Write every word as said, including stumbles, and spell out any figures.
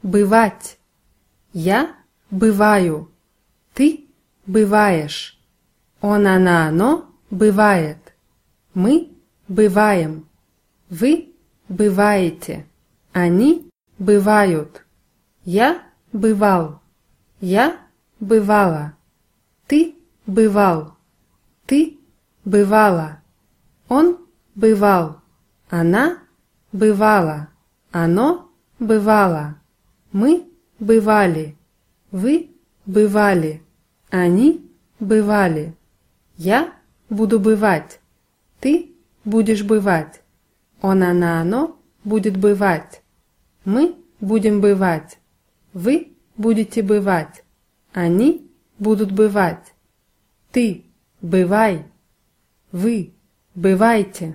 бывать. Я бываю. Ты бываешь. Он, она, оно бывает. Мы бываем. Вы бываете. Они бывают. Я бывал. Я бывала. Ты бывал. Ты бывала. Он бывал. Она бывала. Оно бывало. Мы бывали. Вы бывали. Они бывали. Я буду бывать. Ты будешь бывать. Он, она, оно будет бывать. Мы будем бывать. Вы будете бывать. Они будут бывать. Ты бывай. Вы бывайте.